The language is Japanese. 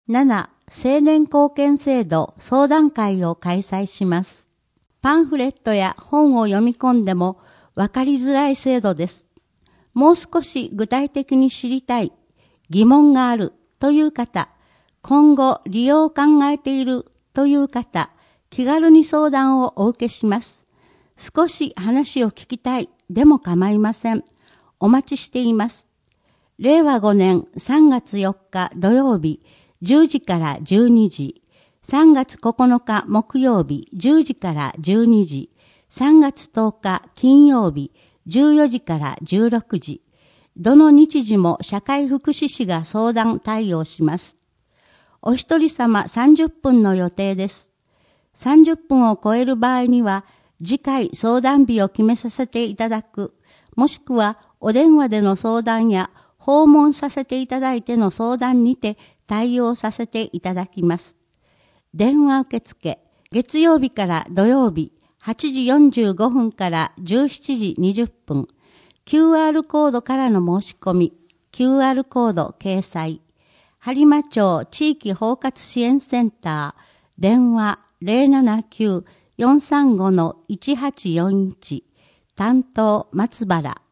7. 青年貢献制度相談会を開催します。パンフレットや本を読み込んでも分かりづらい制度です。もう少し具体的に知りたい、疑問があるという方、今後利用を考えているという方、気軽に相談をお受けします。少し話を聞きたいでも構いません。お待ちしています。令和5年3月4日土曜日10時から12時、3月9日木曜日10時から12時、3月10日金曜日14時から16時、どの日時も社会福祉士が相談対応します。お一人様30分の予定です。30分を超える場合には、次回相談日を決めさせていただく、もしくはお電話での相談や訪問させていただいての相談にて対応させていただきます。電話受付、月曜日から土曜日、8時45分から17時20分、QR コードからの申し込み、QR コード掲載、播磨町地域包括支援センター、電話079-435-1841、担当松原。